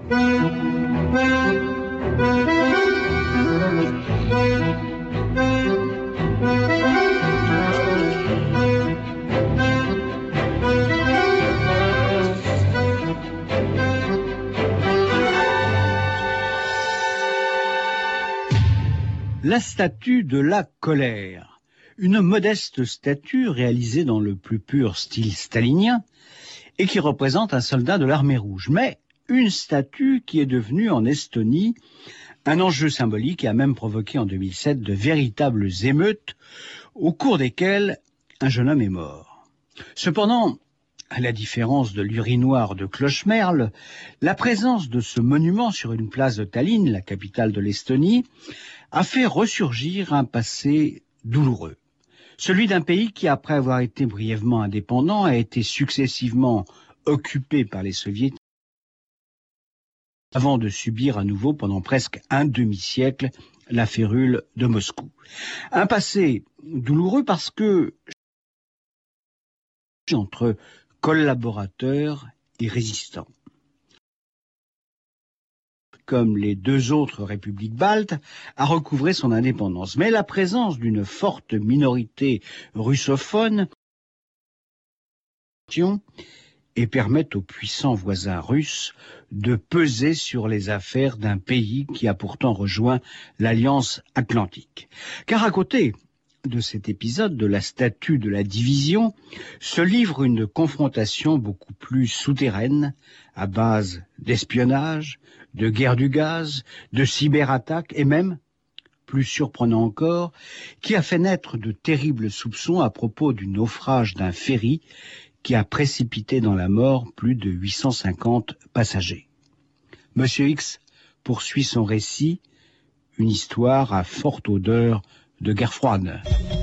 La statue de la colère, une modeste statue réalisée dans le plus pur style stalinien et qui représente un soldat de l'armée rouge, mais une statue qui est devenue en Estonie un enjeu symbolique et a même provoqué en 2007 de véritables émeutes au cours desquelles un jeune homme est mort. Cependant, à la différence de l'urinoir de Clochemerle, la présence de ce monument sur une place de Tallinn, la capitale de l'Estonie, a fait ressurgir un passé douloureux. Celui d'un pays qui, après avoir été brièvement indépendant, a été successivement occupé par les soviétiques avant de subir à nouveau pendant presque un demi-siècle la férule de Moscou. Un passé douloureux parce que entre collaborateurs et résistants. Comme les deux autres républiques baltes, a recouvré son indépendance. Mais la présence d'une forte minorité russophone et permet aux puissants voisins russes de peser sur les affaires d'un pays qui a pourtant rejoint l'Alliance Atlantique. Car à côté de cet épisode de la statue de la division se livre une confrontation beaucoup plus souterraine à base d'espionnage, de guerre du gaz, de cyberattaques et même, plus surprenant encore, qui a fait naître de terribles soupçons à propos du naufrage d'un ferry qui a précipité dans la mort plus de 850 passagers. Monsieur X poursuit son récit, une histoire à forte odeur de guerre froide.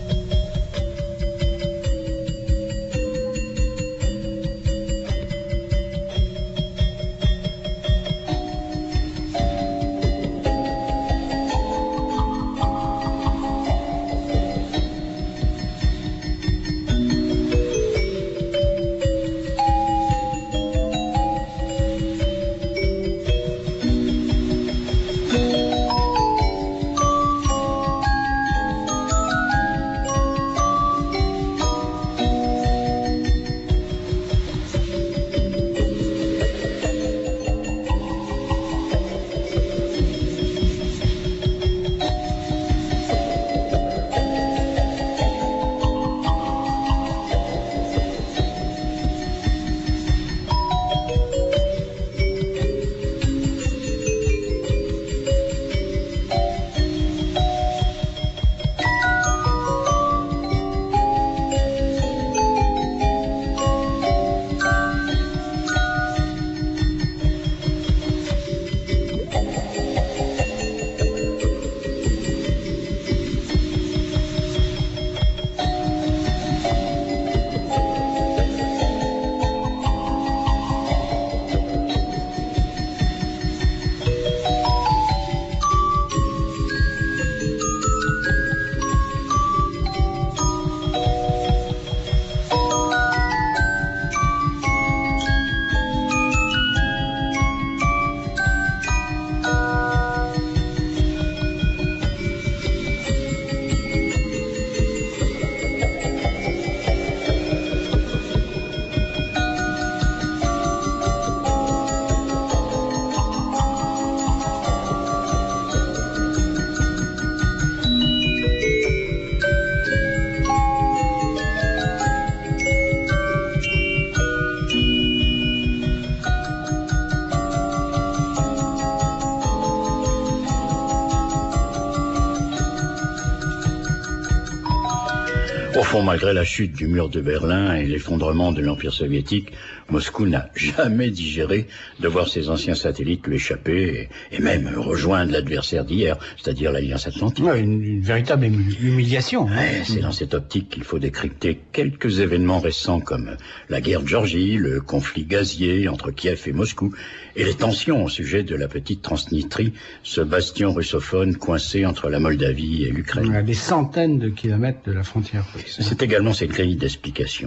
Au fond, malgré la chute du mur de Berlin et l'effondrement de l'Empire soviétique, Moscou n'a jamais digéré de voir ses anciens satellites lui échapper et même rejoindre l'adversaire d'hier, c'est-à-dire l'Alliance Atlantique. Ouais, une véritable humiliation. Ouais, c'est dans cette optique qu'il faut décrypter quelques événements récents comme la guerre de Géorgie, le conflit gazier entre Kiev et Moscou et les tensions au sujet de la petite Transnistrie, ce bastion russophone coincé entre la Moldavie et l'Ukraine. À des centaines de kilomètres de la frontière russe. C'est également ces grilles d'explication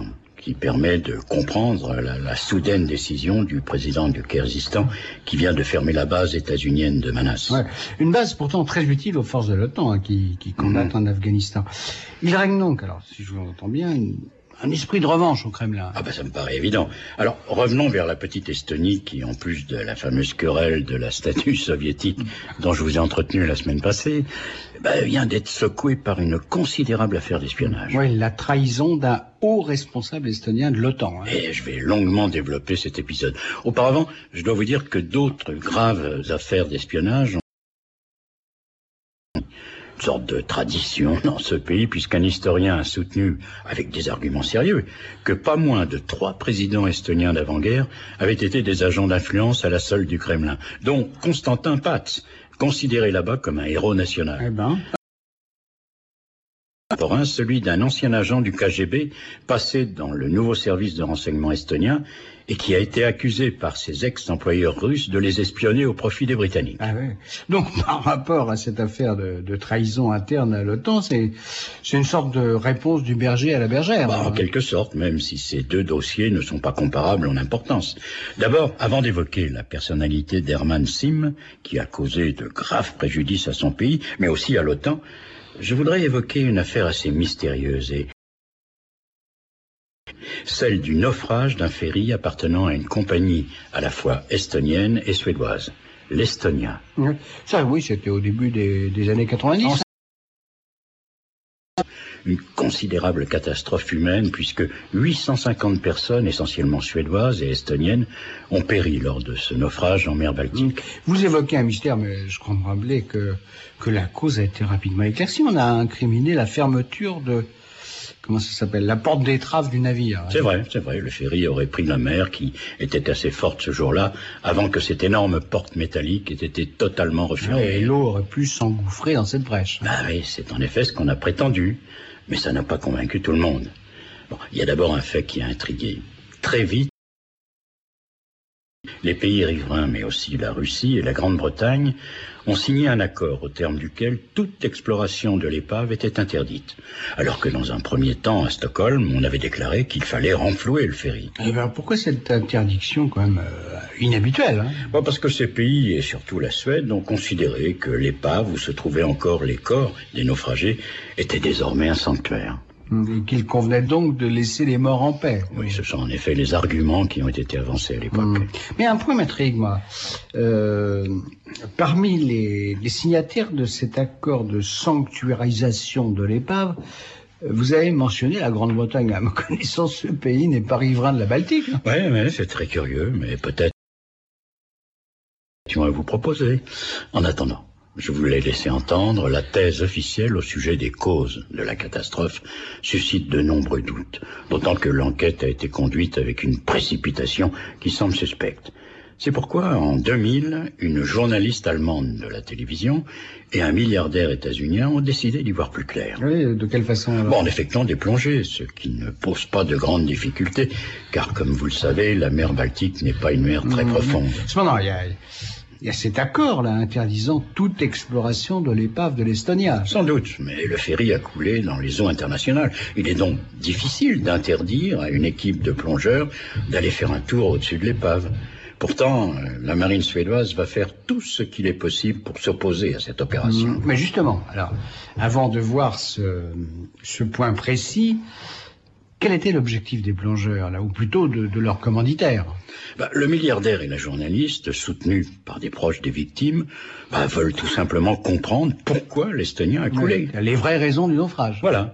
qui permet de comprendre la soudaine décision du président du Kyrgyzstan qui vient de fermer la base états-unienne de Manas. Ouais. Une base pourtant très utile aux forces de l'OTAN hein, qui combattent en Afghanistan. Il règne donc, alors si je vous entends bien, un esprit de revanche au Kremlin. Ah ben ça me paraît évident. Alors revenons vers la petite Estonie qui, en plus de la fameuse querelle de la statue soviétique dont je vous ai entretenu la semaine passée, vient d'être secouée par une considérable affaire d'espionnage. Oui, la trahison d'un haut responsable estonien de l'OTAN. Hein. Et je vais longuement développer cet épisode. Auparavant, je dois vous dire que d'autres graves affaires d'espionnage une sorte de tradition dans ce pays, puisqu'un historien a soutenu, avec des arguments sérieux, que pas moins de 3 présidents estoniens d'avant-guerre avaient été des agents d'influence à la solde du Kremlin, dont Konstantin Pats, considéré là-bas comme un héros national. Eh ben... celui d'un ancien agent du KGB passé dans le nouveau service de renseignement estonien et qui a été accusé par ses ex-employeurs russes de les espionner au profit des Britanniques. Ah oui. Donc, par rapport à cette affaire de trahison interne à l'OTAN, c'est une sorte de réponse du berger à la bergère. En quelque sorte, même si ces deux dossiers ne sont pas comparables en importance. D'abord, avant d'évoquer la personnalité d'Herman Sim, qui a causé de graves préjudices à son pays, mais aussi à l'OTAN, je voudrais évoquer une affaire assez mystérieuse et celle du naufrage d'un ferry appartenant à une compagnie à la fois estonienne et suédoise, l'Estonia. Ça, oui, c'était au début des années 90. Une considérable catastrophe humaine puisque 850 personnes, essentiellement suédoises et estoniennes, ont péri lors de ce naufrage en mer Baltique. Vous évoquez un mystère, mais je comprends bien que la cause a été rapidement éclaircie. On a incriminé la fermeture de... Comment ça s'appelle? La porte d'étrave du navire. C'est vrai. Le ferry aurait pris la mer qui était assez forte ce jour-là avant que cette énorme porte métallique ait été totalement refermée. Et l'eau aurait pu s'engouffrer dans cette brèche. Oui, c'est en effet ce qu'on a prétendu. Mais ça n'a pas convaincu tout le monde. Bon, il y a d'abord un fait qui a intrigué. Très vite, les pays riverains, mais aussi la Russie et la Grande-Bretagne, ont signé un accord au terme duquel toute exploration de l'épave était interdite. Alors que dans un premier temps, à Stockholm, on avait déclaré qu'il fallait renflouer le ferry. Pourquoi cette interdiction quand même inhabituelle Parce que ces pays, et surtout la Suède, ont considéré que l'épave où se trouvaient encore les corps des naufragés était désormais un sanctuaire. Et qu'il convenait donc de laisser les morts en paix. Oui, ce sont en effet les arguments qui ont été avancés à l'époque. Mais un point m'intrigue, moi. Parmi les signataires de cet accord de sanctuarisation de l'épave, vous avez mentionné la Grande-Bretagne. À ma connaissance, ce pays n'est pas riverain de la Baltique. Oui, c'est très curieux, mais peut-être à vous proposer. En attendant, je voulais laisser entendre la thèse officielle au sujet des causes de la catastrophe suscite de nombreux doutes, d'autant que l'enquête a été conduite avec une précipitation qui semble suspecte. C'est pourquoi, en 2000, une journaliste allemande de la télévision et un milliardaire états-unien ont décidé d'y voir plus clair. Oui, de quelle façon alors? En effectuant des plongées, ce qui ne pose pas de grandes difficultés, car comme vous le savez, la mer Baltique n'est pas une mer très profonde. Cependant, il y a cet accord là interdisant toute exploration de l'épave de l'Estonia. Sans doute, mais le ferry a coulé dans les eaux internationales. Il est donc difficile d'interdire à une équipe de plongeurs d'aller faire un tour au-dessus de l'épave. Pourtant, la marine suédoise va faire tout ce qu'il est possible pour s'opposer à cette opération. Mais justement, alors, avant de voir ce point précis, quel était l'objectif des plongeurs, là, ou plutôt de leurs commanditaires? Le milliardaire et la journaliste, soutenus par des proches des victimes, veulent tout simplement comprendre pourquoi l'Estonien a coulé. Les vraies raisons du naufrage. Voilà.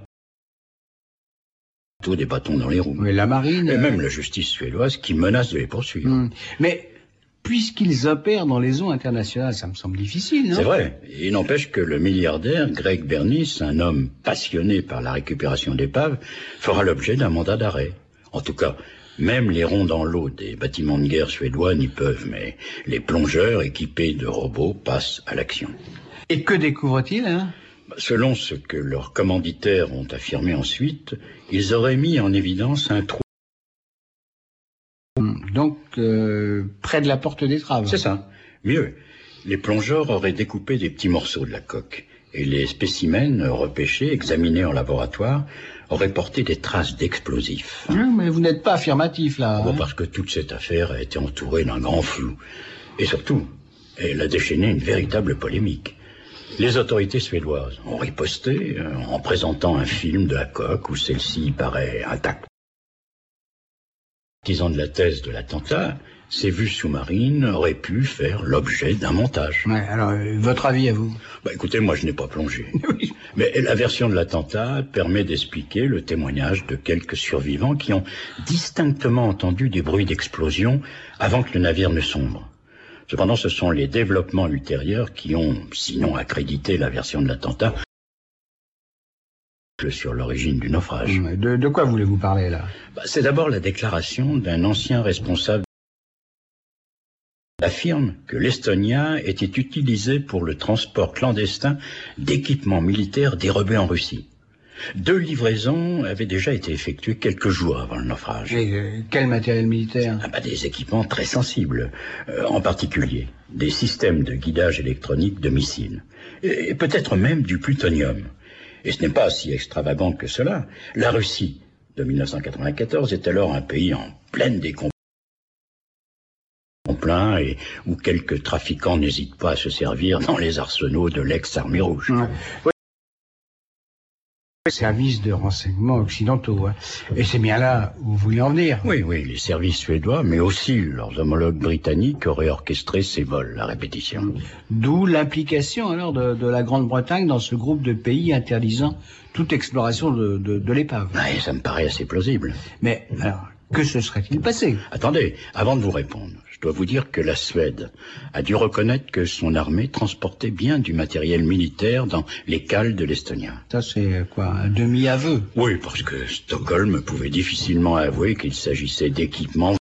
Tout des bâtons dans les roues. Mais la marine... Et même la justice suédoise qui menace de les poursuivre. Mais... puisqu'ils opèrent dans les eaux internationales, ça me semble difficile, non? C'est vrai. Il n'empêche que le milliardaire, Greg Bernis, un homme passionné par la récupération d'épaves, fera l'objet d'un mandat d'arrêt. En tout cas, même les ronds dans l'eau des bâtiments de guerre suédois n'y peuvent, mais les plongeurs équipés de robots passent à l'action. Et que découvrent-ils, Selon ce que leurs commanditaires ont affirmé ensuite, ils auraient mis en évidence un trou. Donc, près de la porte d'étrave. C'est ça. Mieux, les plongeurs auraient découpé des petits morceaux de la coque Et les spécimens repêchés, examinés en laboratoire, auraient porté des traces d'explosifs. Mais vous n'êtes pas affirmatif, là. Bon, parce que toute cette affaire a été entourée d'un grand flou. Et surtout, elle a déchaîné une véritable polémique. Les autorités suédoises ont riposté en présentant un film de la coque où celle-ci paraît intacte. Partisans de la thèse de l'attentat, ces vues sous-marines auraient pu faire l'objet d'un montage. Ouais, alors, votre avis à vous? Écoutez, moi je n'ai pas plongé. Oui. Mais la version de l'attentat permet d'expliquer le témoignage de quelques survivants qui ont distinctement entendu des bruits d'explosion avant que le navire ne sombre. Cependant, ce sont les développements ultérieurs qui ont, sinon accrédité la version de l'attentat, sur l'origine du naufrage. De quoi voulez-vous parler, là? C'est d'abord la déclaration d'un ancien responsable qui affirme que l'Estonia était utilisée pour le transport clandestin d'équipements militaires dérobés en Russie. 2 livraisons avaient déjà été effectuées quelques jours avant le naufrage. Et quel matériel militaire? Des équipements très sensibles, en particulier des systèmes de guidage électronique de missiles, et peut-être même du plutonium. Et ce n'est pas si extravagant que cela. La Russie de 1994 est alors un pays en pleine décomposition et où quelques trafiquants n'hésitent pas à se servir dans les arsenaux de l'ex-armée rouge. Ouais. Services de renseignement occidentaux, hein. Et c'est bien là où vous voulez en venir. Oui, les services suédois, mais aussi leurs homologues britanniques auraient orchestré ces vols à répétition. D'où l'implication alors de la Grande-Bretagne dans ce groupe de pays interdisant toute exploration de l'épave. Ouais, ça me paraît assez plausible. Mais alors, que se serait-il passé? Attendez, avant de vous répondre, je dois vous dire que la Suède a dû reconnaître que son armée transportait bien du matériel militaire dans les cales de l'Estonia. Ça, c'est quoi, un demi-aveu? Oui, parce que Stockholm pouvait difficilement avouer qu'il s'agissait d'équipements.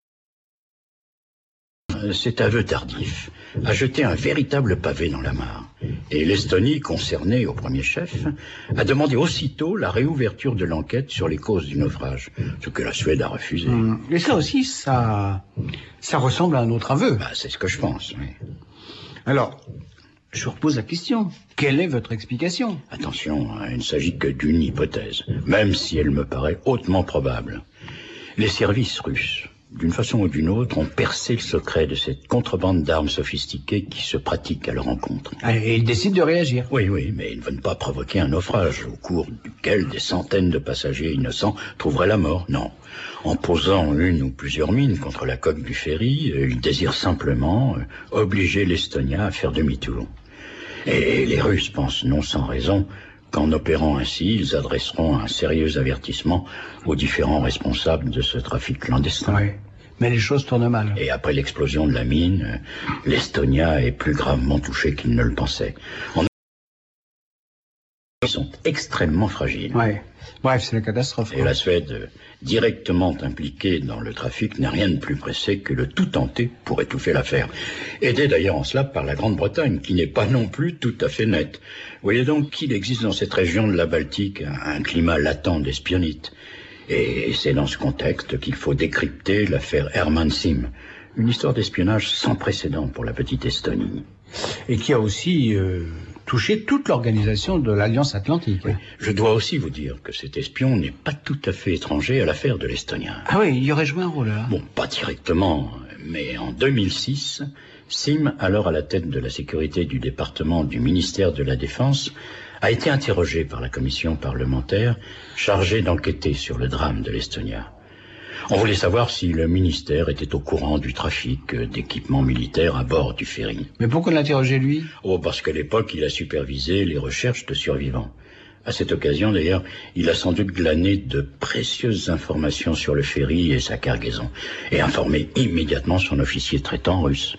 Cet aveu tardif a jeté un véritable pavé dans la mare. Et l'Estonie, concernée au premier chef, a demandé aussitôt la réouverture de l'enquête sur les causes du naufrage, ce que la Suède a refusé. Et ça aussi, ça ressemble à un autre aveu. C'est ce que je pense, oui. Alors, je vous repose la question. Quelle est votre explication? Attention, il ne s'agit que d'une hypothèse, même si elle me paraît hautement probable. Les services russes, d'une façon ou d'une autre, ont percé le secret de cette contrebande d'armes sophistiquées qui se pratique à leur encontre. Et ils décident de réagir. Oui, mais ils ne veulent pas provoquer un naufrage au cours duquel des centaines de passagers innocents trouveraient la mort. Non. En posant une ou plusieurs mines contre la coque du ferry, ils désirent simplement obliger l'Estonia à faire demi-tour. Et les Russes pensent non sans raison qu'en opérant ainsi, ils adresseront un sérieux avertissement aux différents responsables de ce trafic clandestin. Oui, mais les choses tournent mal. Et après l'explosion de la mine, l'Estonia est plus gravement touchée qu'ils ne le pensaient. Ils sont extrêmement fragiles. Oui. Bref, c'est la catastrophe. Et la Suède, directement impliquée dans le trafic, n'a rien de plus pressé que le tout tenter pour étouffer l'affaire. Aidée d'ailleurs en cela par la Grande-Bretagne, qui n'est pas non plus tout à fait nette. Vous voyez donc qu'il existe dans cette région de la Baltique un climat latent d'espionnite. Et c'est dans ce contexte qu'il faut décrypter l'affaire Herman Sim, une histoire d'espionnage sans précédent pour la petite Estonie. Et qui a aussi touché toute l'organisation de l'Alliance Atlantique. Oui. Je dois aussi vous dire que cet espion n'est pas tout à fait étranger à l'affaire de l'Estonien. Ah oui, il y aurait joué un rôle là. Bon, pas directement, mais en 2006, Sim, alors à la tête de la sécurité du département du ministère de la Défense, a été interrogé par la commission parlementaire chargée d'enquêter sur le drame de l'Estonia. On voulait savoir si le ministère était au courant du trafic d'équipements militaires à bord du ferry. Mais pourquoi l'interroger lui? Parce qu'à l'époque, il a supervisé les recherches de survivants. À cette occasion, d'ailleurs, il a sans doute glané de précieuses informations sur le ferry et sa cargaison, et informé immédiatement son officier traitant russe.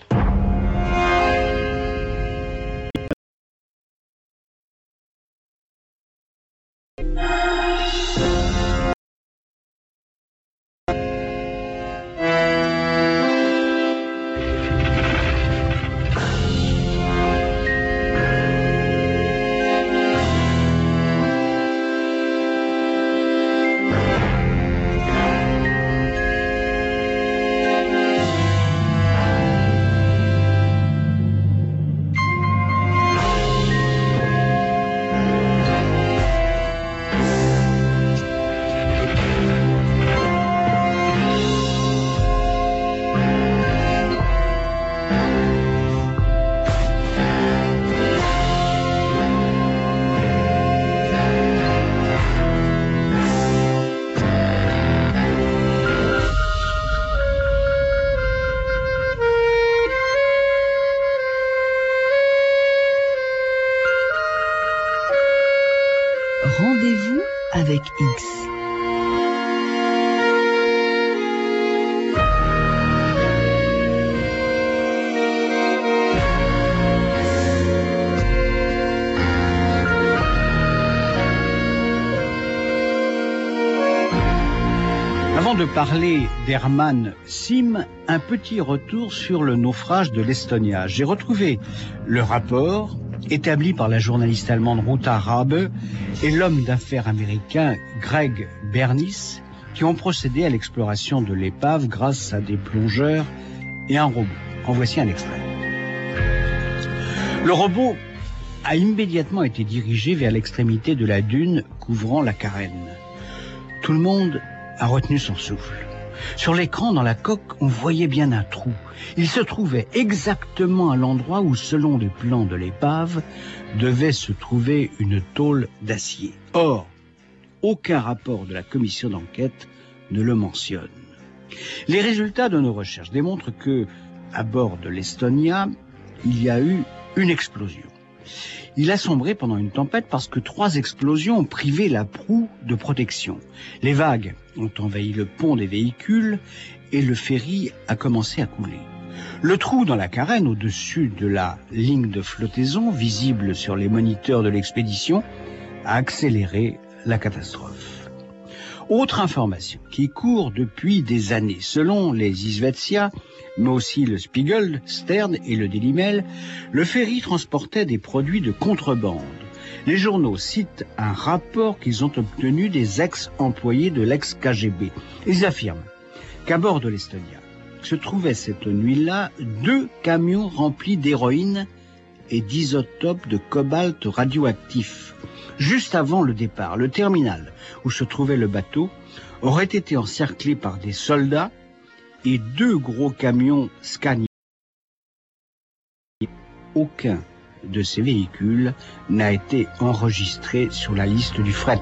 avec X. Avant de parler d'Hermann Simm, un petit retour sur le naufrage de l'Estonia. J'ai retrouvé le rapport établi par la journaliste allemande Ruta Rabe et l'homme d'affaires américain Greg Bernis qui ont procédé à l'exploration de l'épave grâce à des plongeurs et un robot. En voici un extrait. Le robot a immédiatement été dirigé vers l'extrémité de la dune couvrant la carène. Tout le monde a retenu son souffle. Sur l'écran, dans la coque, on voyait bien un trou. Il se trouvait exactement à l'endroit où, selon les plans de l'épave, devait se trouver une tôle d'acier. Or, aucun rapport de la commission d'enquête ne le mentionne. Les résultats de nos recherches démontrent que, à bord de l'Estonia, il y a eu une explosion. Il a sombré pendant une tempête parce que 3 explosions ont privé la proue de protection. Les vagues ont envahi le pont des véhicules et le ferry a commencé à couler. Le trou dans la carène au-dessus de la ligne de flottaison, visible sur les moniteurs de l'expédition, a accéléré la catastrophe. Autre information qui court depuis des années. Selon les Izvestia, mais aussi le Spiegel, Stern et le Daily Mail, le ferry transportait des produits de contrebande. Les journaux citent un rapport qu'ils ont obtenu des ex-employés de l'ex-KGB. Ils affirment qu'à bord de l'Estonia se trouvaient cette nuit-là 2 camions remplis d'héroïne et d'isotopes de cobalt radioactif. Juste avant le départ, le terminal où se trouvait le bateau aurait été encerclé par des soldats et 2 gros camions Scania. Aucun de ces véhicules n'a été enregistré sur la liste du fret.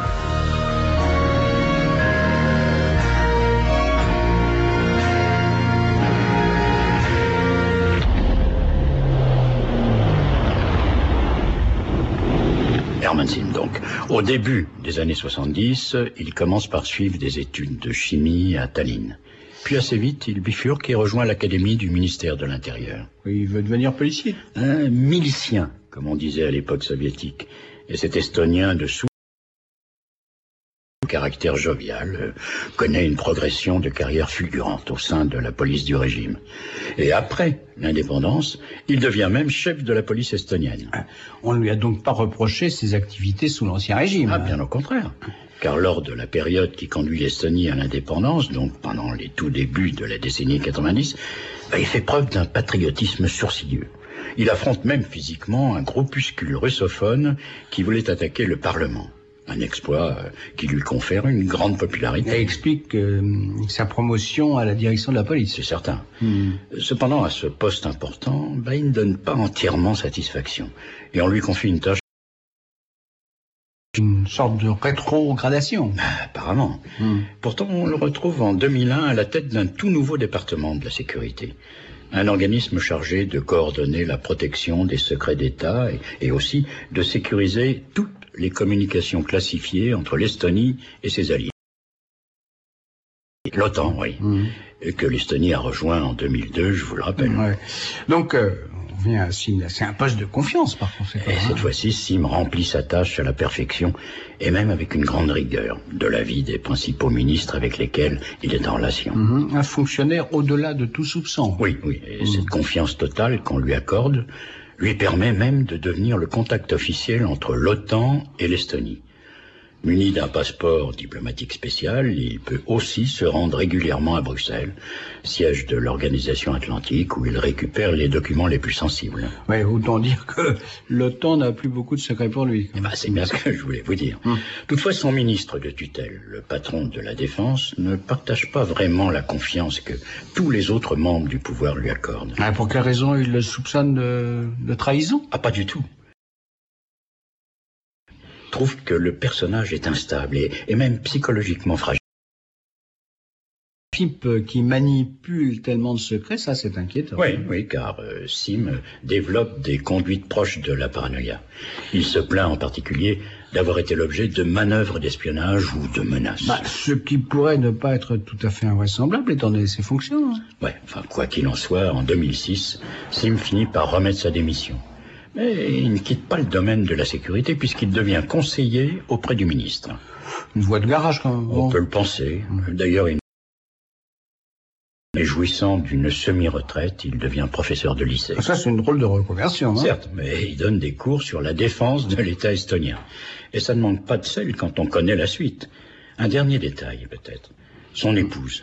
Hermann Simm, donc. Au début des années 70, il commence par suivre des études de chimie à Tallinn. Puis assez vite, il bifurque et rejoint l'académie du ministère de l'Intérieur. Il veut devenir policier. Un milicien, comme on disait à l'époque soviétique. Et cet Estonien de caractère jovial, connaît une progression de carrière fulgurante au sein de la police du régime. Et après l'indépendance, il devient même chef de la police estonienne. On ne lui a donc pas reproché ses activités sous l'Ancien Régime. Ah, bien au contraire. Car lors de la période qui conduit l'Estonie à l'indépendance, donc pendant les tout débuts de la décennie 90, il fait preuve d'un patriotisme sourcilleux. Il affronte même physiquement un groupuscule russophone qui voulait attaquer le Parlement. Un exploit qui lui confère une grande popularité. Elle explique sa promotion à la direction de la police. C'est certain. Cependant, à ce poste important, il ne donne pas entièrement satisfaction. Et on lui confie une tâche. Une sorte de rétrogradation. Apparemment. Pourtant, on le retrouve en 2001 à la tête d'un tout nouveau département de la sécurité. Un organisme chargé de coordonner la protection des secrets d'État et aussi de sécuriser toutes les communications classifiées entre l'Estonie et ses alliés. L'OTAN, oui. Que l'Estonie a rejoint en 2002, je vous le rappelle. Donc, on vient à Simm, c'est un poste de confiance par conséquent. Et cette fois-ci, Simm remplit sa tâche à la perfection, et même avec une grande rigueur, de l'avis des principaux ministres avec lesquels il est en relation. Un fonctionnaire au-delà de tout soupçon. Oui. Et cette confiance totale qu'on lui accorde lui permet même de devenir le contact officiel entre l'OTAN et l'Estonie. Muni d'un passeport diplomatique spécial, il peut aussi se rendre régulièrement à Bruxelles, siège de l'Organisation Atlantique, où il récupère les documents les plus sensibles. Oui, autant dire que l'OTAN n'a plus beaucoup de secrets pour lui. C'est bien ce que je voulais vous dire. Toutefois, son ministre de tutelle, le patron de la Défense, ne partage pas vraiment la confiance que tous les autres membres du pouvoir lui accordent. Pour quelle raison il le soupçonne de trahison? Pas du tout. Trouve que le personnage est instable et même psychologiquement fragile. Type qui manipule tellement de secrets, ça c'est inquiétant. Oui, car Simm développe des conduites proches de la paranoïa. Il se plaint en particulier d'avoir été l'objet de manœuvres d'espionnage ou de menaces. Ce qui pourrait ne pas être tout à fait invraisemblable étant donné ses fonctions. Ouais, enfin, quoi qu'il en soit, en 2006, Sim finit par remettre sa démission. Mais il ne quitte pas le domaine de la sécurité puisqu'il devient conseiller auprès du ministre. Une voie de garage, quand même. On peut le penser. D'ailleurs, jouissant d'une semi-retraite, il devient professeur de lycée. Ça, c'est une drôle de reconversion, hein. Certes, mais il donne des cours sur la défense de l'État estonien. Et ça ne manque pas de sel quand on connaît la suite. Un dernier détail, peut-être. Son épouse.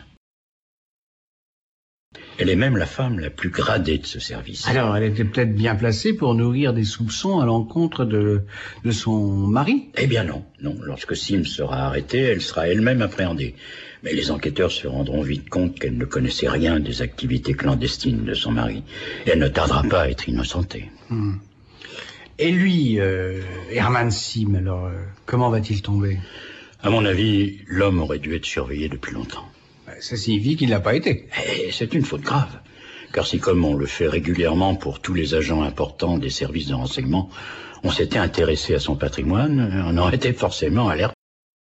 Elle est même la femme la plus gradée de ce service. Alors, elle était peut-être bien placée pour nourrir des soupçons à l'encontre de son mari? Eh bien non. Non, lorsque Sim sera arrêtée, elle sera elle-même appréhendée. Mais les enquêteurs se rendront vite compte qu'elle ne connaissait rien des activités clandestines de son mari. Et elle ne tardera pas à être innocentée. Et lui, Herman Sim, alors, comment va-t-il tomber? À mon avis, l'homme aurait dû être surveillé depuis longtemps. Ça signifie qu'il n'a pas été. Et c'est une faute grave. Car si, comme on le fait régulièrement pour tous les agents importants des services de renseignement, on s'était intéressé à son patrimoine, on aurait été forcément alerté.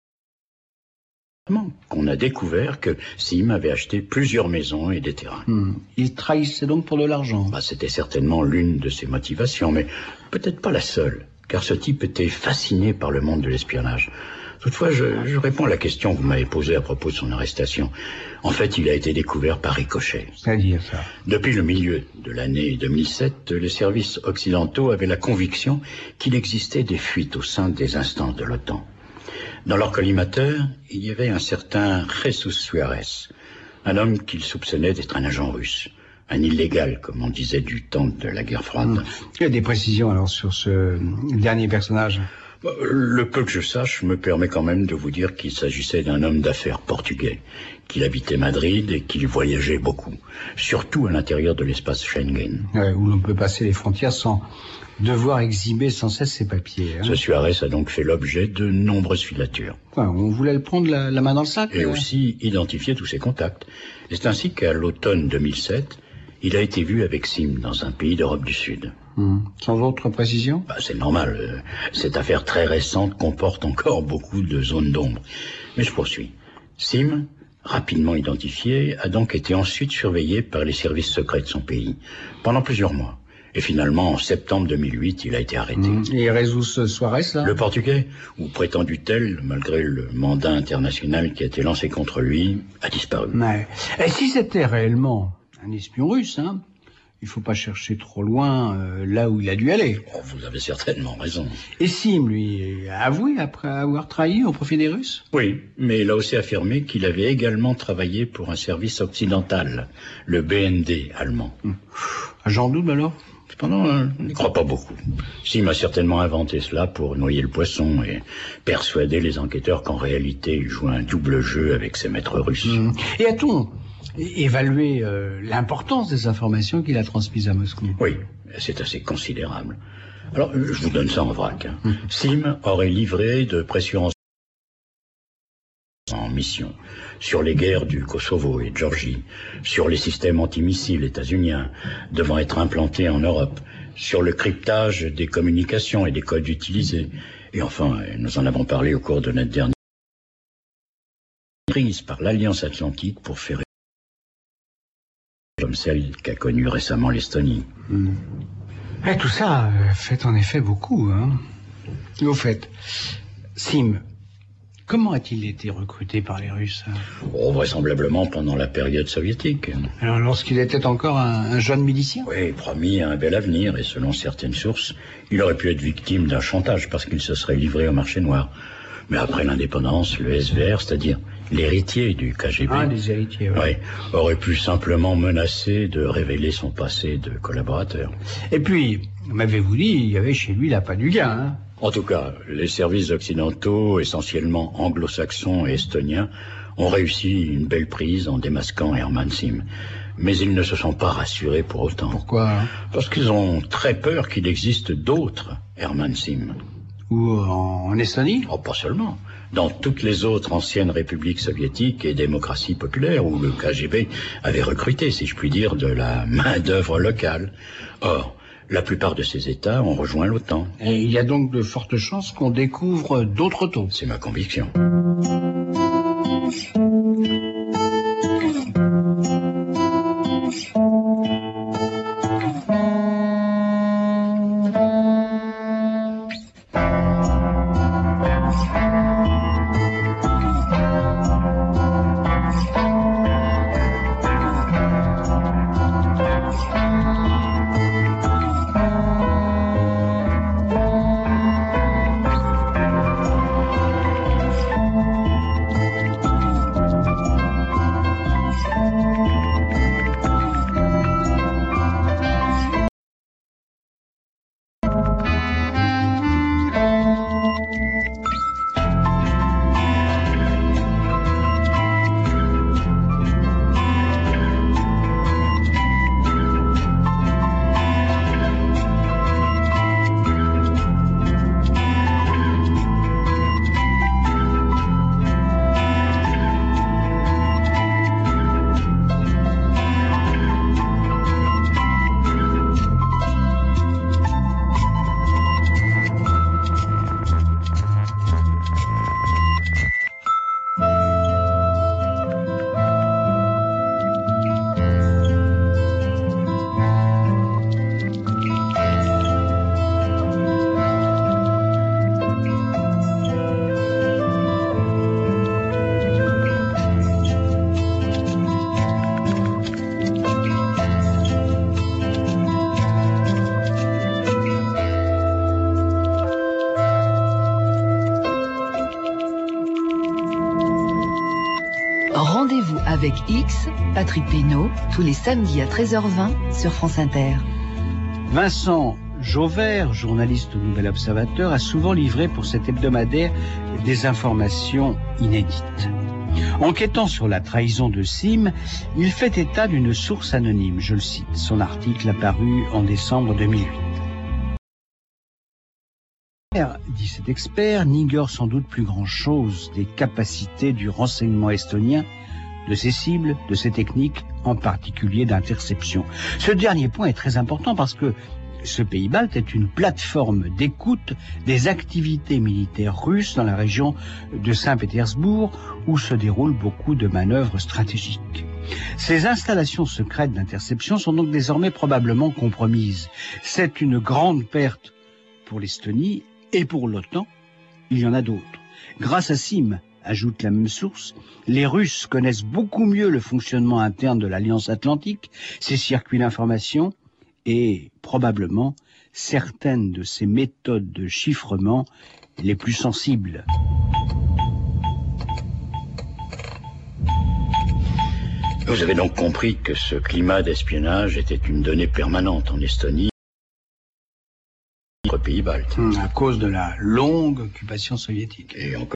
Qu'on a découvert que Sim avait acheté plusieurs maisons et des terrains. Il trahissait donc pour de l'argent. C'était certainement l'une de ses motivations, mais peut-être pas la seule, car ce type était fasciné par le monde de l'espionnage. Toutefois, je réponds à la question que vous m'avez posée à propos de son arrestation. En fait, il a été découvert par ricochet. C'est-à-dire ça? Depuis le milieu de l'année 2007, les services occidentaux avaient la conviction qu'il existait des fuites au sein des instances de l'OTAN. Dans leur collimateur, il y avait un certain Jesus Suárez, un homme qu'ils soupçonnaient d'être un agent russe. Un illégal, comme on disait du temps de la guerre froide. Il y a des précisions alors sur ce dernier personnage? Le peu que je sache me permet quand même de vous dire qu'il s'agissait d'un homme d'affaires portugais, qu'il habitait Madrid et qu'il voyageait beaucoup, surtout à l'intérieur de l'espace Schengen. Où l'on peut passer les frontières sans devoir exhiber sans cesse ses papiers. Ce Suárez a donc fait l'objet de nombreuses filatures. On voulait le prendre la main dans le sac. Et aussi identifier tous ses contacts. Et c'est ainsi qu'à l'automne 2007, il a été vu avec Sim dans un pays d'Europe du Sud. Sans autre précision? C'est normal. Cette affaire très récente comporte encore beaucoup de zones d'ombre. Mais je poursuis. Sim, rapidement identifié, a donc été ensuite surveillé par les services secrets de son pays pendant plusieurs mois. Et finalement, en septembre 2008, il a été arrêté. Et Jesus Suárez, là? Le Portugais, ou prétendu tel, malgré le mandat international qui a été lancé contre lui, a disparu. Et si c'était réellement un espion russe, il faut pas chercher trop loin là où il a dû aller. Vous avez certainement raison. Et Sim, lui, a avoué après avoir trahi au profit des Russes? Oui, mais il a aussi affirmé qu'il avait également travaillé pour un service occidental, le BND allemand. J'en doute alors? Cependant, je n'y crois pas beaucoup. Sim a certainement inventé cela pour noyer le poisson et persuader les enquêteurs qu'en réalité il jouait un double jeu avec ses maîtres russes. Et a-t-on évalué l'importance des informations qu'il a transmises à Moscou? Oui, c'est assez considérable. Alors, je vous donne ça en vrac. Sim aurait livré de précieux en mission sur les guerres du Kosovo et de Géorgie, sur les systèmes antimissiles états-uniens devant être implantés en Europe, sur le cryptage des communications et des codes utilisés. Et enfin, nous en avons parlé au cours de notre dernière prise par l'Alliance Atlantique pour faire comme celle qu'a connue récemment l'Estonie. Et tout ça fait en effet beaucoup. Au fait, Sim, comment a-t-il été recruté par les Russes? Vraisemblablement pendant la période soviétique. Alors lorsqu'il était encore un jeune milicien? Oui, promis à un bel avenir, et selon certaines sources, il aurait pu être victime d'un chantage parce qu'il se serait livré au marché noir. Mais après l'indépendance, le SVR, c'est-à-dire l'héritier du KGB, des héritiers, aurait pu simplement menacer de révéler son passé de collaborateur. Et puis, m'avez-vous dit, il y avait chez lui l'appât du gain, En tout cas, les services occidentaux, essentiellement anglo-saxons et estoniens, ont réussi une belle prise en démasquant Herman Sim. Mais ils ne se sont pas rassurés pour autant. Pourquoi? Parce qu'ils ont très peur qu'il existe d'autres Herman Sim. Ou en Estonie? Pas seulement. Dans toutes les autres anciennes républiques soviétiques et démocraties populaires où le KGB avait recruté, si je puis dire, de la main-d'œuvre locale. Or, La plupart de ces États ont rejoint l'OTAN. Et il y a donc de fortes chances qu'on découvre d'autres taux. C'est ma conviction. Rendez-vous avec X, Patrick Pénaud, tous les samedis à 13h20 sur France Inter. Vincent Jauvert, journaliste au Nouvel Observateur, a souvent livré pour cet hebdomadaire des informations inédites. Enquêtant sur la trahison de Sim, il fait état d'une source anonyme. Je le cite, son article apparu en décembre 2008. Dit cet expert, n'ignore sans doute plus grand-chose des capacités du renseignement estonien, de ses cibles, de ses techniques, en particulier d'interception. Ce dernier point est très important parce que ce pays balte est une plateforme d'écoute des activités militaires russes dans la région de Saint-Pétersbourg, où se déroulent beaucoup de manœuvres stratégiques. Ces installations secrètes d'interception sont donc désormais probablement compromises. C'est une grande perte pour l'Estonie et pour l'OTAN. Il y en a d'autres. Grâce à Sim, ajoute la même source, les Russes connaissent beaucoup mieux le fonctionnement interne de l'Alliance Atlantique, ses circuits d'information et probablement certaines de ses méthodes de chiffrement les plus sensibles. Vous avez donc compris que ce climat d'espionnage était une donnée permanente en Estonie, entre pays baltes. À cause de la longue occupation soviétique. Et encore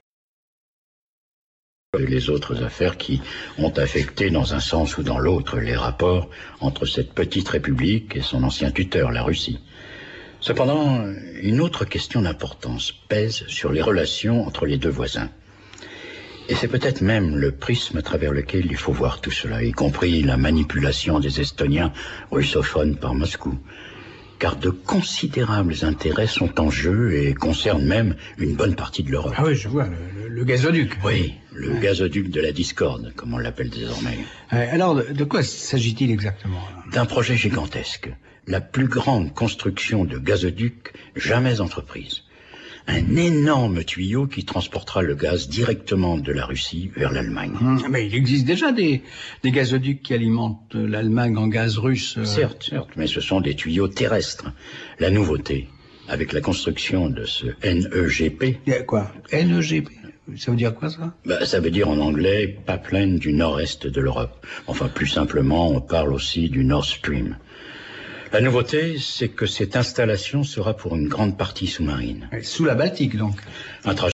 les autres affaires qui ont affecté dans un sens ou dans l'autre les rapports entre cette petite république et son ancien tuteur, la Russie. Cependant, une autre question d'importance pèse sur les relations entre les deux voisins. Et c'est peut-être même le prisme à travers lequel il faut voir tout cela, y compris la manipulation des Estoniens russophones par Moscou. Car de considérables intérêts sont en jeu et concernent même une bonne partie de l'Europe. Ah oui, je vois, le gazoduc. Oui, le gazoduc de la discorde, comme on l'appelle désormais. Alors, de quoi s'agit-il exactement? D'un projet gigantesque, la plus grande construction de gazoduc jamais entreprise. Un énorme tuyau qui transportera le gaz directement de la Russie vers l'Allemagne. Mais il existe déjà des gazoducs qui alimentent l'Allemagne en gaz russe. Certes, mais ce sont des tuyaux terrestres. La nouveauté, avec la construction de ce NEGP... Quoi? NEGP? Ça veut dire quoi, ça? Ça veut dire en anglais « pipeline du nord-est de l'Europe ». Enfin, plus simplement, on parle aussi du Nord Stream. La nouveauté, c'est que cette installation sera pour une grande partie sous-marine. Sous la Baltique, donc. Un trajet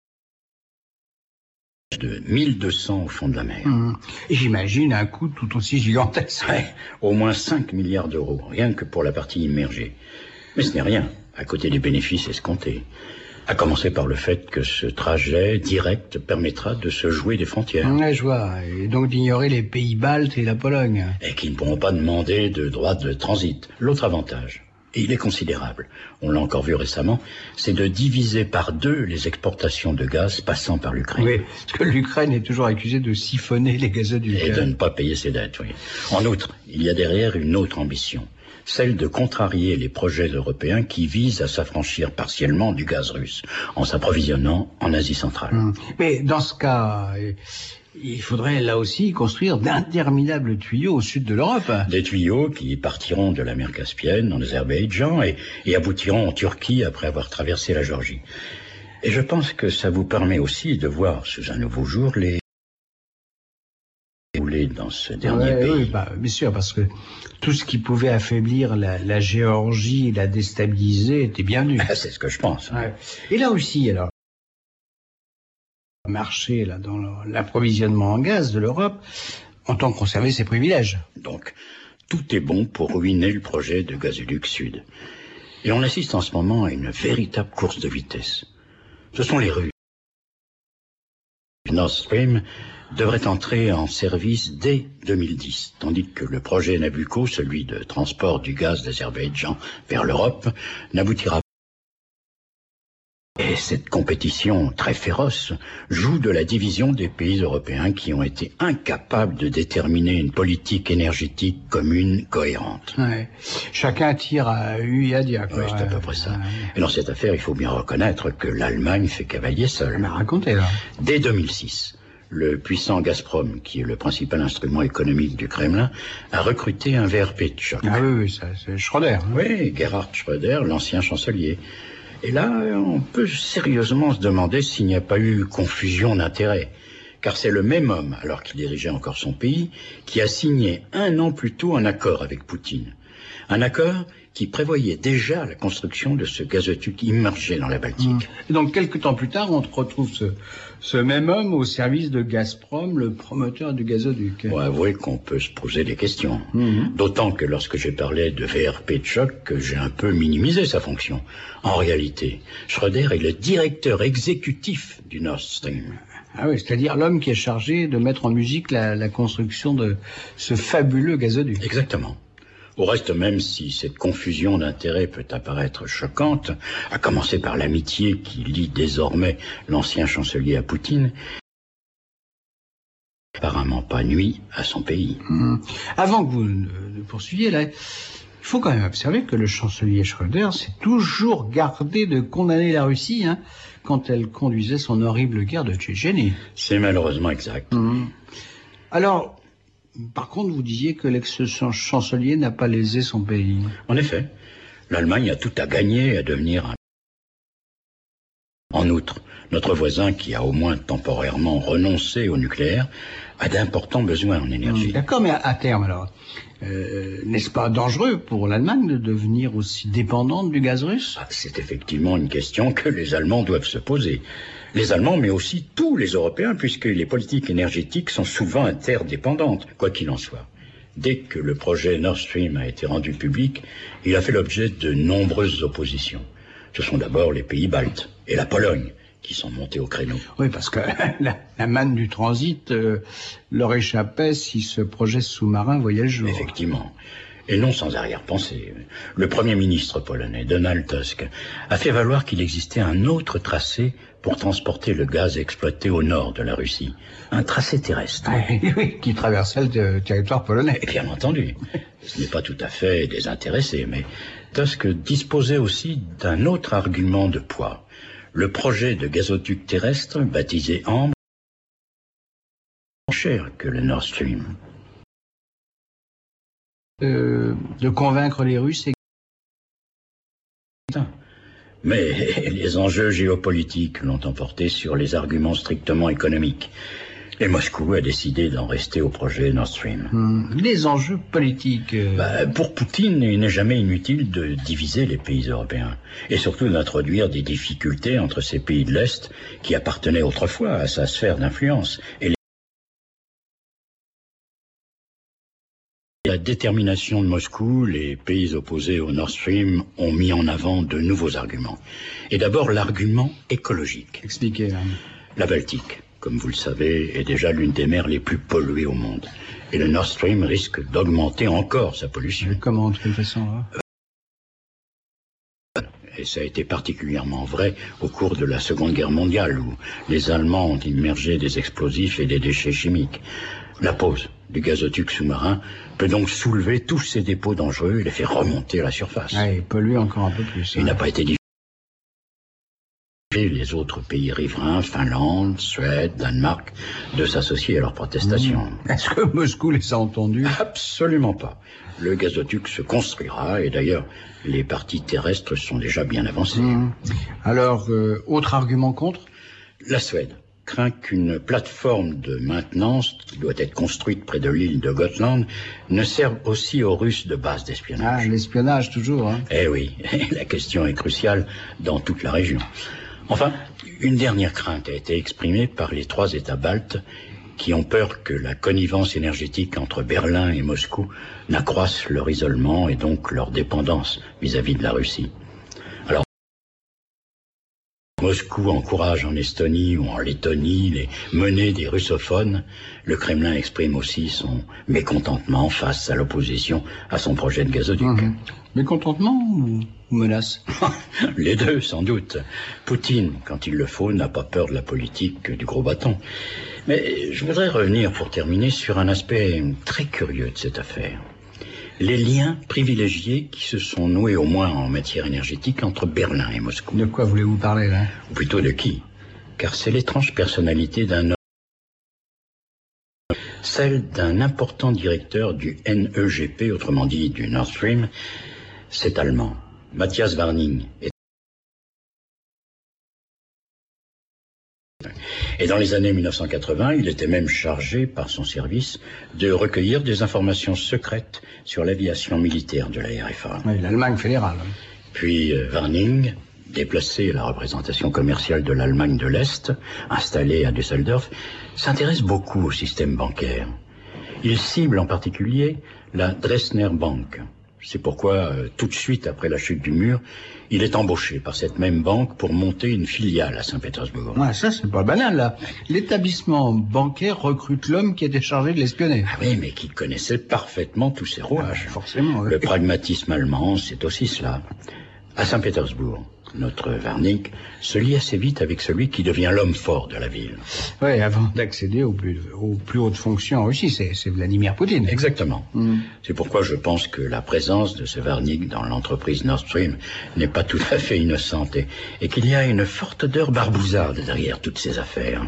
de 1200 au fond de la mer. Et j'imagine un coût tout aussi gigantesque. Ouais, au moins 5 milliards d'euros, rien que pour la partie immergée. Mais ce n'est rien, à côté des bénéfices escomptés. À commencer par le fait que ce trajet direct permettra de se jouer des frontières. Ouais, je vois. Et donc d'ignorer les pays baltes et la Pologne. Et qui ne pourront pas demander de droit de transit. L'autre avantage, Et il est considérable, on l'a encore vu récemment, c'est de diviser par 2 les exportations de gaz passant par l'Ukraine. Oui, parce que l'Ukraine est toujours accusée de siphonner les gazoducs. Et de ne pas payer ses dettes, oui. En outre, il y a derrière une autre ambition, celle de contrarier les projets européens qui visent à s'affranchir partiellement du gaz russe, en s'approvisionnant en Asie centrale. Mais dans ce cas, il faudrait là aussi construire d'interminables tuyaux au sud de l'Europe. Des tuyaux qui partiront de la mer Caspienne en Azerbaïdjan et aboutiront en Turquie après avoir traversé la Géorgie. Et je pense que ça vous permet aussi de voir sous un nouveau jour les déroulés dans ce dernier pays. Oui, bien sûr, parce que tout ce qui pouvait affaiblir la Géorgie et la déstabiliser était bienvenu. C'est ce que je pense. Ouais. Et là aussi, alors, marché là dans l'approvisionnement en gaz de l'Europe, entend conserver ses privilèges. Donc, tout est bon pour ruiner le projet de gazoduc Sud. Et on assiste en ce moment à une véritable course de vitesse. Ce sont les Russes. Nord Stream devrait entrer en service dès 2010, tandis que le projet Nabucco, celui de transport du gaz d'Azerbaïdjan vers l'Europe, n'aboutira pas. Et cette compétition très féroce joue de la division des pays européens qui ont été incapables de déterminer une politique énergétique commune cohérente. Ouais. Chacun tire à Uyadia. Oui, c'est à peu près ça. Et dans cette affaire, il faut bien reconnaître que l'Allemagne fait cavalier seul. Mais racontez là. Dès 2006, le puissant Gazprom, qui est le principal instrument économique du Kremlin, a recruté un VRP tchèque. Ah oui, ça, c'est Schröder. Hein. Oui, Gerhard Schröder, l'ancien chancelier. Et là, on peut sérieusement se demander s'il n'y a pas eu confusion d'intérêts. Car c'est le même homme, alors qu'il dirigeait encore son pays, qui a signé 1 an plus tôt un accord avec Poutine. Un accord qui prévoyait déjà la construction de ce gazoduc immergé dans la Baltique. Et donc, quelques temps plus tard, on retrouve ce même homme au service de Gazprom, le promoteur du gazoduc. Faut avouer qu'on peut se poser des questions. D'autant que lorsque j'ai parlé de VRP tchèque, j'ai un peu minimisé sa fonction. En réalité, Schröder est le directeur exécutif du Nord Stream. Ah oui, c'est-à-dire l'homme qui est chargé de mettre en musique la construction de ce fabuleux gazoduc. Exactement. Au reste, même si cette confusion d'intérêts peut apparaître choquante, à commencer par l'amitié qui lie désormais l'ancien chancelier à Poutine, apparemment pas nuit à son pays. Avant que vous ne poursuiviez, là, il faut quand même observer que le chancelier Schröder s'est toujours gardé de condamner la Russie quand elle conduisait son horrible guerre de Tchétchénie. C'est malheureusement exact. Alors, par contre, vous disiez que l'ex-chancelier n'a pas lésé son pays. En effet, l'Allemagne a tout à gagner à devenir un... En outre, notre voisin, qui a au moins temporairement renoncé au nucléaire, a d'importants besoins en énergie. D'accord, mais à terme, alors, n'est-ce pas dangereux pour l'Allemagne de devenir aussi dépendante du gaz russe? C'est effectivement une question que les Allemands doivent se poser. Les Allemands, mais aussi tous les Européens, puisque les politiques énergétiques sont souvent interdépendantes, quoi qu'il en soit. Dès que le projet Nord Stream a été rendu public, il a fait l'objet de nombreuses oppositions. Ce sont d'abord les pays baltes et la Pologne qui sont montés au créneau. Oui, parce que la manne du transit leur échappait si ce projet sous-marin voyait le jour. Effectivement. Et non sans arrière-pensée. Le Premier ministre polonais, Donald Tusk, a fait valoir qu'il existait un autre tracé pour transporter le gaz exploité au nord de la Russie. Un tracé terrestre. Oui, qui traversait le territoire polonais. Et bien entendu. Ce n'est pas tout à fait désintéressé, mais Tusk disposait aussi d'un autre argument de poids. Le projet de gazoduc terrestre, baptisé Ambre, est moins cher que le Nord Stream. De convaincre les Russes. Mais les enjeux géopolitiques l'ont emporté sur les arguments strictement économiques. Et Moscou a décidé d'en rester au projet Nord Stream. Les enjeux politiques... Pour Poutine, il n'est jamais inutile de diviser les pays européens. Et surtout d'introduire des difficultés entre ces pays de l'Est qui appartenaient autrefois à sa sphère d'influence. Et la détermination de Moscou, les pays opposés au Nord Stream ont mis en avant de nouveaux arguments. Et d'abord l'argument écologique. Expliquez. La Baltique, comme vous le savez, est déjà l'une des mers les plus polluées au monde. Et le Nord Stream risque d'augmenter encore sa pollution. Comment, de quelle façon et ça a été particulièrement vrai au cours de la Seconde Guerre mondiale, où les Allemands ont immergé des explosifs et des déchets chimiques. La pose du gazoduc sous-marin peut donc soulever tous ces dépôts dangereux et les faire remonter à la surface. Et polluer encore un peu plus. Il n'a pas été difficile. Les autres pays riverains, Finlande, Suède, Danemark, de s'associer à leurs protestations. Est-ce que Moscou les a entendus? Absolument pas. Le gazoduc se construira et d'ailleurs, les parties terrestres sont déjà bien avancées. Alors, autre argument contre? La Suède craint qu'une plateforme de maintenance qui doit être construite près de l'île de Gotland ne serve aussi aux Russes de base d'espionnage. Ah, l'espionnage toujours, hein. Eh oui, la question est cruciale dans toute la région. Enfin, une dernière crainte a été exprimée par les 3 États baltes qui ont peur que la connivence énergétique entre Berlin et Moscou n'accroisse leur isolement et donc leur dépendance vis-à-vis de la Russie. Alors, Moscou encourage en Estonie ou en Lettonie les menées des russophones. Le Kremlin exprime aussi son mécontentement face à l'opposition à son projet de gazoduc. Mécontentement ou menace? Les deux, sans doute. Poutine, quand il le faut, n'a pas peur de la politique du gros bâton. Mais je voudrais revenir, pour terminer, sur un aspect très curieux de cette affaire. Les liens privilégiés qui se sont noués, au moins en matière énergétique, entre Berlin et Moscou. De quoi voulez-vous parler, là? Ou plutôt de qui? Car c'est l'étrange personnalité d'un homme, celle d'un important directeur du NEGP, autrement dit du Nord Stream. C'est allemand. Matthias Warning. Et dans les années 1980, il était même chargé par son service de recueillir des informations secrètes sur l'aviation militaire de la RFA. Oui, l'Allemagne fédérale. Puis Warning, déplacé à la représentation commerciale de l'Allemagne de l'Est, installé à Düsseldorf, s'intéresse beaucoup au système bancaire. Il cible en particulier la Dresdner Bank. C'est pourquoi, tout de suite après la chute du mur, il est embauché par cette même banque pour monter une filiale à Saint-Pétersbourg. Ouais, ça, c'est pas banal, là. L'établissement bancaire recrute l'homme qui était chargé de l'espionner. Ah oui, mais qui connaissait parfaitement tous ses rouages. Forcément, oui. Le pragmatisme allemand, c'est aussi cela. À Saint-Pétersbourg, notre Warnig se lie assez vite avec celui qui devient l'homme fort de la ville. Oui, avant d'accéder aux plus hautes fonctions en Russie, c'est Vladimir Poutine. Exactement. C'est pourquoi je pense que la présence de ce Warnig dans l'entreprise Nord Stream n'est pas tout à fait innocente et qu'il y a une forte odeur barbouzarde derrière toutes ces affaires.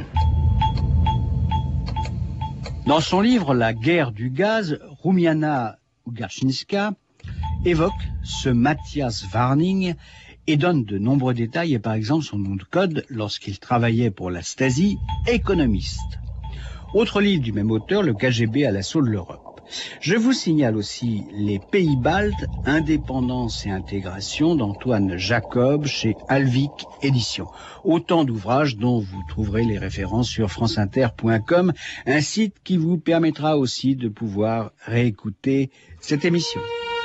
Dans son livre La guerre du gaz, Rumiana Ugarczynska évoque ce Matthias Warning et donne de nombreux détails et par exemple son nom de code lorsqu'il travaillait pour la Stasi, économiste. Autre livre du même auteur, le KGB à l'assaut de l'Europe. Je vous signale aussi Les Pays baltes, indépendance et intégration d'Antoine Jacob chez Alvic Éditions. Autant d'ouvrages dont vous trouverez les références sur franceinter.com, un site qui vous permettra aussi de pouvoir réécouter cette émission.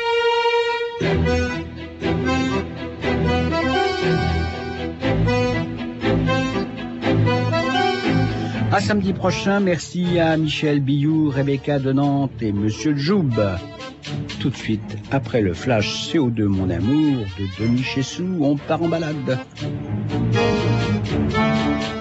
À samedi prochain, merci à Michel Billou, Rebecca de Nantes et Monsieur Joub. Tout de suite, après le flash CO2 Mon Amour de Denis Chessou, on part en balade.